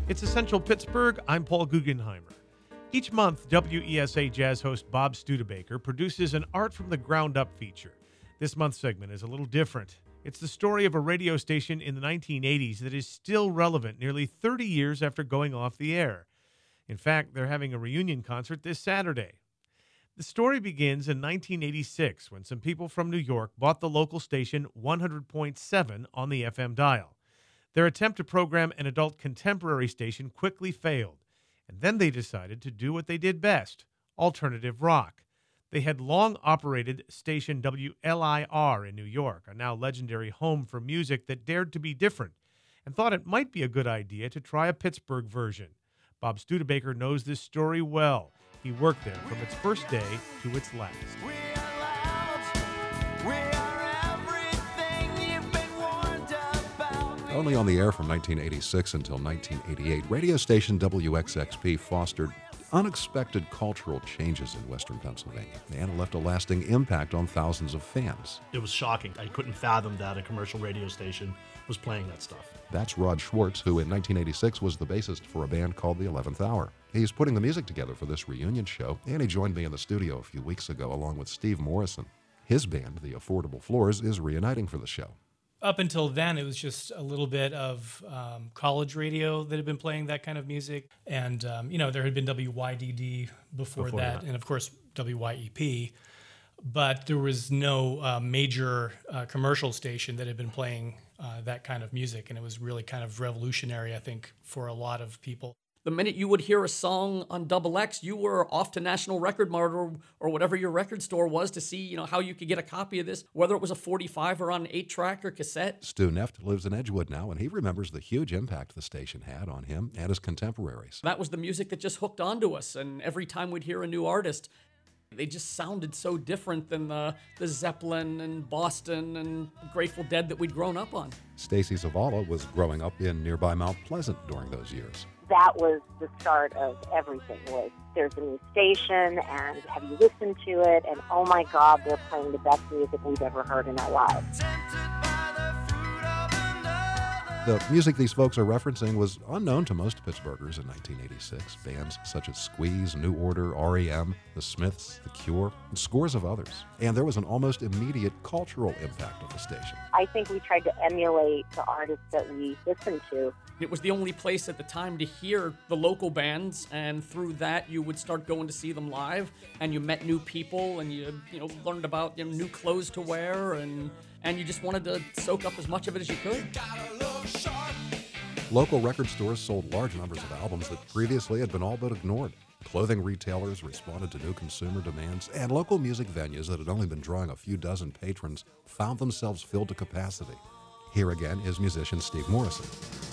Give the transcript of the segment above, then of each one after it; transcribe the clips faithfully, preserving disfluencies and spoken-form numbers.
It's Essential Pittsburgh. I'm Paul Guggenheimer. Each month, W E S A Jazz host Bob Studebaker produces an Art from the Ground Up feature. This month's segment is a little different. It's the story of a radio station in the nineteen eighties that is still relevant nearly thirty years after going off the air. In fact, they're having a reunion concert this Saturday. The story begins in nineteen eighty-six when some people from New York bought the local station one hundred point seven on the F M dial. Their attempt to program an adult contemporary station quickly failed, and then they decided to do what they did best, alternative rock. They had long operated station W L I R in New York, a now legendary home for music that dared to be different, and thought it might be a good idea to try a Pittsburgh version. Bob Studebaker knows this story well. He worked there from its first day to its last. Only on the air from nineteen eighty-six until nineteen eighty-eight, radio station W X X P fostered unexpected cultural changes in Western Pennsylvania and left a lasting impact on thousands of fans. It was shocking. I couldn't fathom that a commercial radio station was playing that stuff. That's Rod Schwartz, who in nineteen eighty-six was the bassist for a band called the eleventh Hour. He's putting the music together for this reunion show, and he joined me in the studio a few weeks ago along with Steve Morrison. His band, the Affordable Floors, is reuniting for the show. Up until then, it was just a little bit of um, college radio that had been playing that kind of music. And, um, you know, there had been W Y D D before, before that, that, and of course, W Y E P. But there was no uh, major uh, commercial station that had been playing uh, that kind of music. And it was really kind of revolutionary, I think, for a lot of people. The minute you would hear a song on Double X, you were off to National Record Mart or, or whatever your record store was to see, you know, how you could get a copy of this, whether it was a forty-five or on an eight-track or cassette. Stu Neft lives in Edgewood now, and he remembers the huge impact the station had on him and his contemporaries. That was the music that just hooked onto us, and every time we'd hear a new artist, they just sounded so different than the, the Zeppelin and Boston and Grateful Dead that we'd grown up on. Stacy Zavala was growing up in nearby Mount Pleasant during those years. That was the start of everything. Was there's a new station, and have you listened to it? And oh my God, they're playing the best music we've ever heard in our lives. The music these folks are referencing was unknown to most Pittsburghers in nineteen eighty-six. Bands such as Squeeze, New Order, R E M, The Smiths, The Cure, and scores of others. And there was an almost immediate cultural impact of the station. I think we tried to emulate the artists that we listened to. It was the only place at the time to hear the local bands, and through that you would start going to see them live, and you met new people, and you you know learned about you know, new clothes to wear, and and you just wanted to soak up as much of it as you could. Local record stores sold large numbers of albums that previously had been all but ignored. Clothing retailers responded to new consumer demands, and local music venues that had only been drawing a few dozen patrons found themselves filled to capacity. Here again is musician Steve Morrison.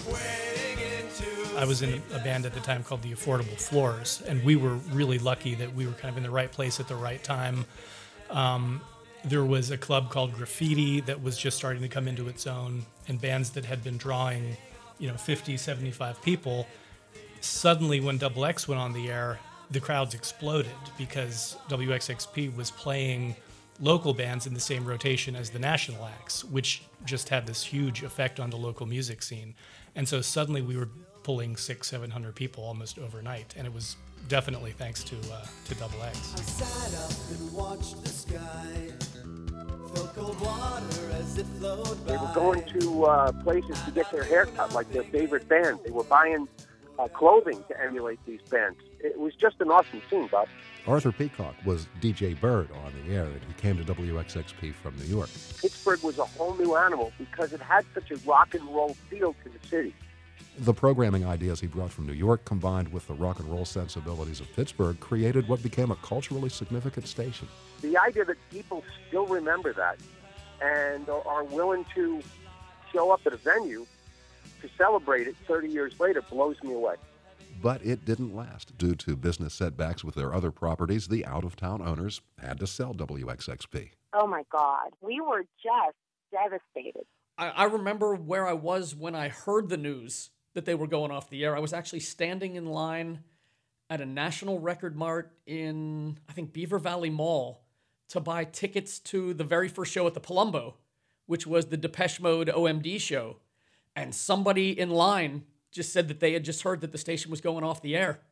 I was in a band at the time called the Affordable Floors, and we were really lucky that we were kind of in the right place at the right time. Um, there was a club called Graffiti that was just starting to come into its own, and bands that had been drawing, you know, fifty, seventy-five people. Suddenly, when Double X went on the air, the crowds exploded because W X X P was playing local bands in the same rotation as the national acts, which just had this huge effect on the local music scene. And so suddenly we were pulling six, seven hundred people almost overnight, and it was definitely thanks to uh, to Double X. I sat up and watched the sky, felt cold water as it flowed by. They were going to uh, places to get their hair cut, like their favorite band. They were buying uh, clothing to emulate these bands. It was just an awesome scene, Bob. Arthur Peacock was D J Bird on the air, and he came to W X X P from New York. Pittsburgh was a whole new animal because it had such a rock and roll feel to the city. The programming ideas he brought from New York, combined with the rock and roll sensibilities of Pittsburgh, created what became a culturally significant station. The idea that people still remember that and are willing to show up at a venue to celebrate it thirty years later blows me away. But it didn't last. Due to business setbacks with their other properties, the out-of-town owners had to sell W X X P. Oh my God, we were just devastated. I, I remember where I was when I heard the news that they were going off the air. I was actually standing in line at a National Record Mart in, I think, Beaver Valley Mall to buy tickets to the very first show at the Palumbo, which was the Depeche Mode O M D show. And somebody in line just said that they had just heard that the station was going off the air.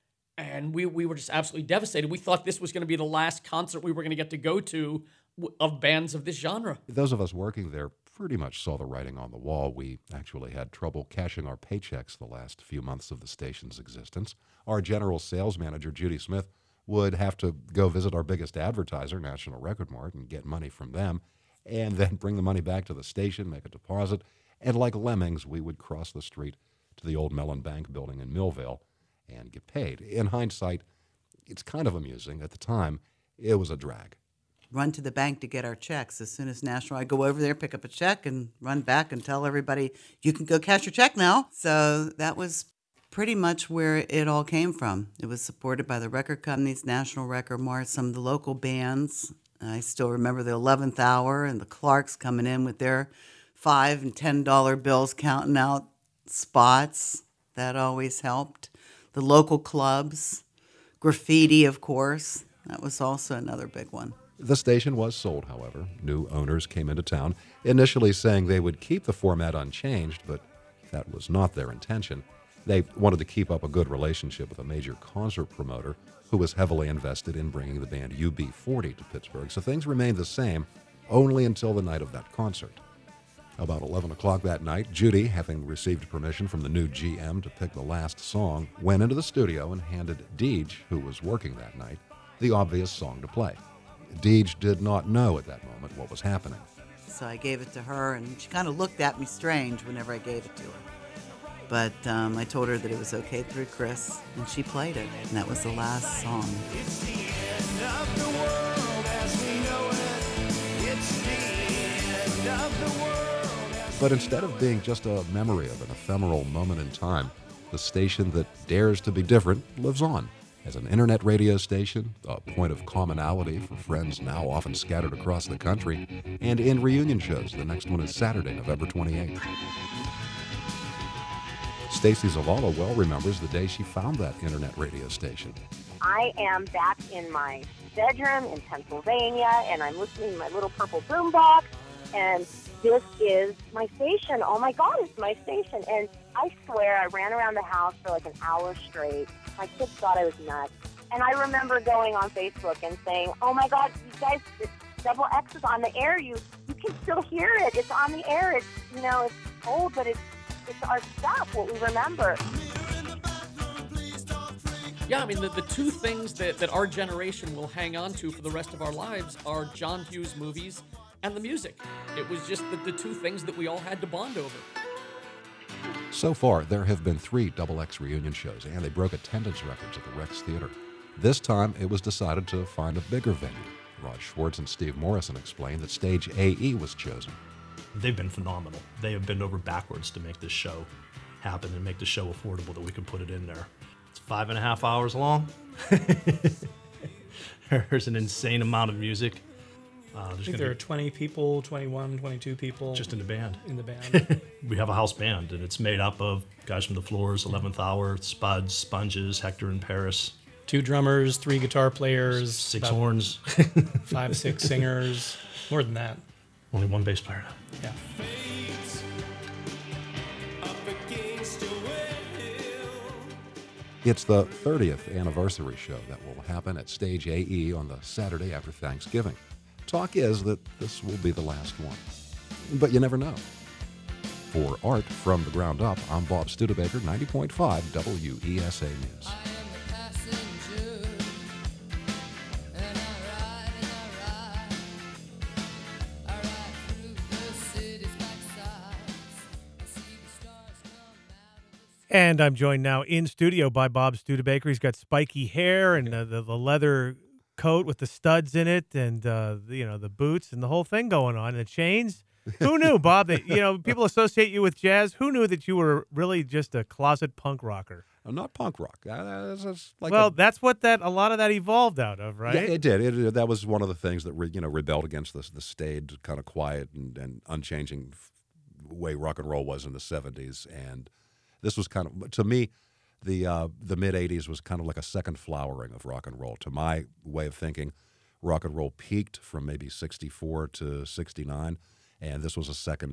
And we, we were just absolutely devastated. We thought this was going to be the last concert we were going to get to go to w- of bands of this genre. Those of us working there pretty much saw the writing on the wall. We actually had trouble cashing our paychecks the last few months of the station's existence. Our general sales manager, Judy Smith, would have to go visit our biggest advertiser, National Record Mart, and get money from them, and then bring the money back to the station, make a deposit, and like lemmings, we would cross the street to the old Mellon Bank building in Millvale and get paid. In hindsight, it's kind of amusing. At the time, it was a drag. Run to the bank to get our checks. As soon as National, I'd go over there, pick up a check, and run back and tell everybody, you can go cash your check now. So that was pretty much where it all came from. It was supported by the record companies, National Record Mart, some of the local bands. I still remember the eleventh Hour and the Clarks coming in with their five and ten dollar bills, counting out spots. That always helped. The local clubs, graffiti, of course. That was also another big one. The station was sold, however. New owners came into town, initially saying they would keep the format unchanged, but that was not their intention. They wanted to keep up a good relationship with a major concert promoter who was heavily invested in bringing the band U B forty to Pittsburgh, so things remained the same only until the night of that concert. About eleven o'clock that night, Judy, having received permission from the new G M to pick the last song, went into the studio and handed Deej, who was working that night, the obvious song to play. Deej did not know at that moment what was happening. So I gave it to her, and she kind of looked at me strange whenever I gave it to her. But um, I told her that it was okay through Chris, and she played it, and that was the last song. It's the end of the world as we know it. It's the end of the world as But instead of being just a memory of an ephemeral moment in time, the station that dares to be different lives on as an internet radio station, a point of commonality for friends now often scattered across the country, and in reunion shows. The next one is Saturday, November twenty-eighth. Stacy Zavala well remembers the day she found that internet radio station. I am back in my bedroom in Pennsylvania, and I'm listening to my little purple boombox, and this is my station. Oh my God, it's my station. And I swear I ran around the house for like an hour straight. My kids thought I was nuts. And I remember going on Facebook and saying, oh my God, you guys, it's Double X is on the air. You you can still hear it. It's on the air. It's, you know, it's old, but it's it's our stuff, what we remember. Yeah, I mean, the, the two things that, that our generation will hang on to for the rest of our lives are John Hughes movies and the music. It was just the, the two things that we all had to bond over. So far, there have been three Double X reunion shows, and they broke attendance records at the Rex Theater. This time, it was decided to find a bigger venue. Rod Schwartz and Steve Morrison explained that Stage A E was chosen. They've been phenomenal. They have bent over backwards to make this show happen and make the show affordable that we can put it in there. It's five and a half hours long. There's an insane amount of music. Uh, I think there are twenty people, twenty-one, twenty-two people. Just in the band. In the band. We have a house band, and it's made up of guys from the Floors, eleventh Hour, Spuds, Sponges, Hector and Paris. Two drummers, three guitar players. Six horns. Five, six singers. More than that. Only one bass player now. Yeah. It's the thirtieth anniversary show that will happen at Stage A E on the Saturday after Thanksgiving. Talk is that this will be the last one. But you never know. For Art from the Ground Up, I'm Bob Studebaker, ninety point five W E S A News. And I'm joined now in studio by Bob Studebaker. He's got spiky hair and uh, the, the leather coat with the studs in it, and uh, the, you know, the boots and the whole thing going on, and the chains. Who knew, Bob, that, you know, people associate you with jazz? Who knew that you were really just a closet punk rocker? I'm not punk rock. Uh, it's, it's like well, a, that's what that a lot of that evolved out of, right? Yeah, it did. It, it, that was one of the things that re, you know rebelled against the the staid, kind of quiet and, and unchanging way rock and roll was in the seventies. And this was kind of, to me, the uh, the mid eighties was kind of like a second flowering of rock and roll. To my way of thinking, rock and roll peaked from maybe sixty-four to sixty-nine, and this was a second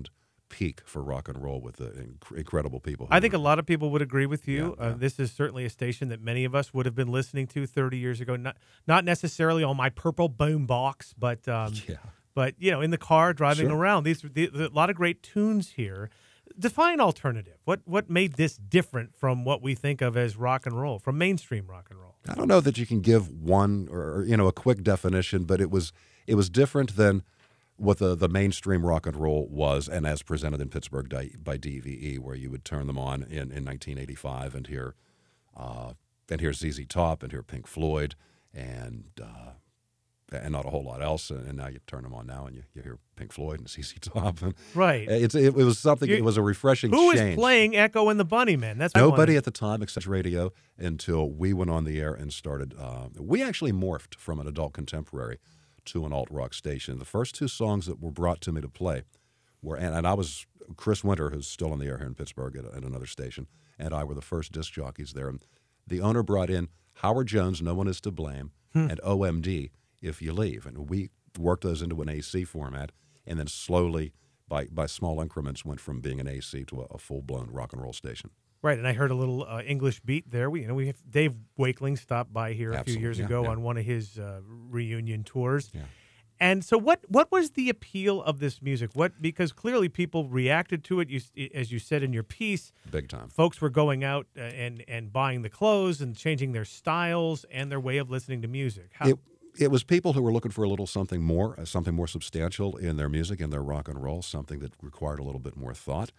peak for rock and roll with the inc- incredible people. who I think a were- lot of people would agree with you. Yeah, Uh, yeah. this is certainly a station that many of us would have been listening to thirty years ago. Not not necessarily on my purple boom box, but um, Yeah. but you know, in the car driving Sure. around. These the, the, a lot of great tunes here. Define alternative. What what made this different from what we think of as rock and roll, from mainstream rock and roll? I don't know that you can give one or or, you know a quick definition, but it was it was different than what the, the mainstream rock and roll was, and as presented in Pittsburgh di- by D V E, where you would turn them on in, in nineteen eighty-five and hear uh, and hear Z Z Top and hear Pink Floyd and uh, and not a whole lot else, and now you turn them on now and you, you hear Pink Floyd and Z Z Top. And Right. It's it, it was something. You- It was a refreshing Who change. is playing Echo and the Bunnymen? That's what I Nobody wanted- at the time except radio until we went on the air and started. Uh, we actually morphed from an adult contemporary to an alt rock station. The first two songs that were brought to me to play were, and, and I was Chris Winter, who's still on the air here in Pittsburgh at, at another station, and I were the first disc jockeys there. And the owner brought in Howard Jones, No One Is to Blame, and O M D, If You Leave. And we worked those into an A C format, and then slowly, by, by small increments, went from being an A C to a, a full-blown rock and roll station. Right, and I heard a little uh, English beat there. We, you know, we have Dave Wakeling stopped by here a few Absolutely, years yeah, ago yeah. on one of his uh, reunion tours. Yeah. And so, what what was the appeal of this music? What because clearly people reacted to it. You, as you said in your piece, Big time. folks were going out uh, and and buying the clothes and changing their styles and their way of listening to music. How, It it was people who were looking for a little something more, uh, something more substantial in their music and their rock and roll, something that required a little bit more thought.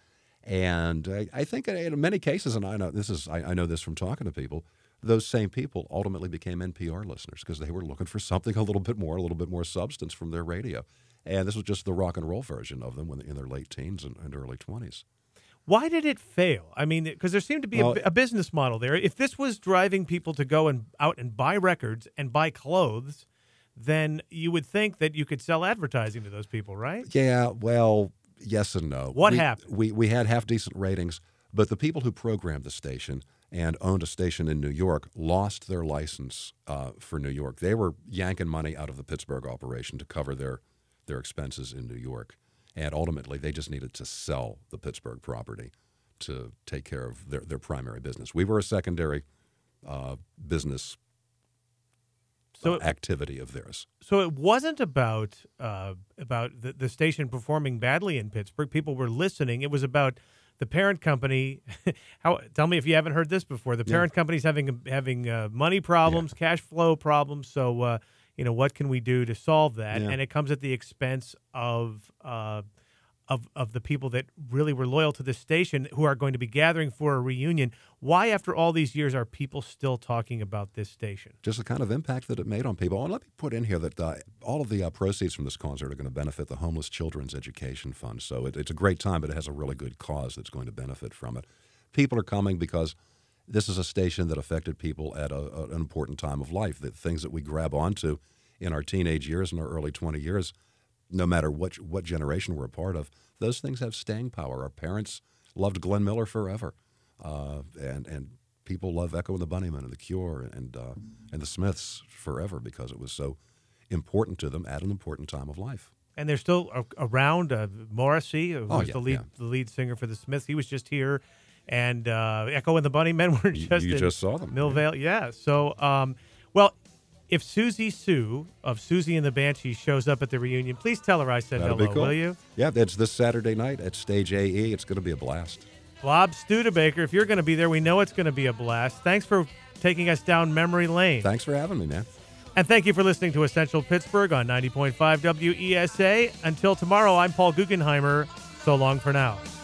And I, I think in many cases, and I know this is I, I know this from talking to people, those same people ultimately became N P R listeners because they were looking for something a little bit more, a little bit more substance from their radio. And this was just the rock and roll version of them when in their late teens and, and early twenties. Why did it fail? I mean, because there seemed to be Well- a, a business model there. If this was driving people to go and out and buy records and buy clothes, then you would think that you could sell advertising to those people, right? Yeah, well, yes and no. What we, happened? We we had half decent ratings, but the people who programmed the station and owned a station in New York lost their license uh, for New York. They were yanking money out of the Pittsburgh operation to cover their their expenses in New York, and ultimately they just needed to sell the Pittsburgh property to take care of their, their primary business. We were a secondary uh, business So uh, it- activity of theirs. So it wasn't about uh, about the, the station performing badly in Pittsburgh. People were listening. It was about the parent company. How? Tell me if you haven't heard this before. The parent company's having having uh, money problems, cash flow problems. So uh, you know, what can we do to solve that? Yeah. And it comes at the expense of. Uh, Of, of the people that really were loyal to this station who are going to be gathering for a reunion. Why, after all these years, are people still talking about this station? Just the kind of impact that it made on people. And let me put in here that uh, all of the uh, proceeds from this concert are going to benefit the Homeless Children's Education Fund. So it, it's a great time, but it has a really good cause that's going to benefit from it. People are coming because this is a station that affected people at a, a, an important time of life. The things that we grab onto in our teenage years and our early twenty years, no matter what what generation we're a part of, those things have staying power. Our parents loved Glenn Miller forever, uh, and and people love Echo and the Bunnymen and the Cure and uh, and the Smiths forever because it was so important to them at an important time of life. And they're still a- around. Uh, Morrissey, who Oh, was yeah, the lead yeah. the lead singer for the Smiths, he was just here, and uh, Echo and the Bunnymen were You- just you in just saw them, Millvale. Yeah. So, um, well, if Susie Sue of Susie and the Banshees shows up at the reunion, please tell her I said That'll hello, be cool. will you? Yeah, that's this Saturday night at Stage A E. It's going to be a blast. Bob Studebaker, if you're going to be there, we know it's going to be a blast. Thanks for taking us down memory lane. Thanks for having me, man. And thank you for listening to Essential Pittsburgh on ninety point five W E S A. Until tomorrow, I'm Paul Guggenheimer. So long for now.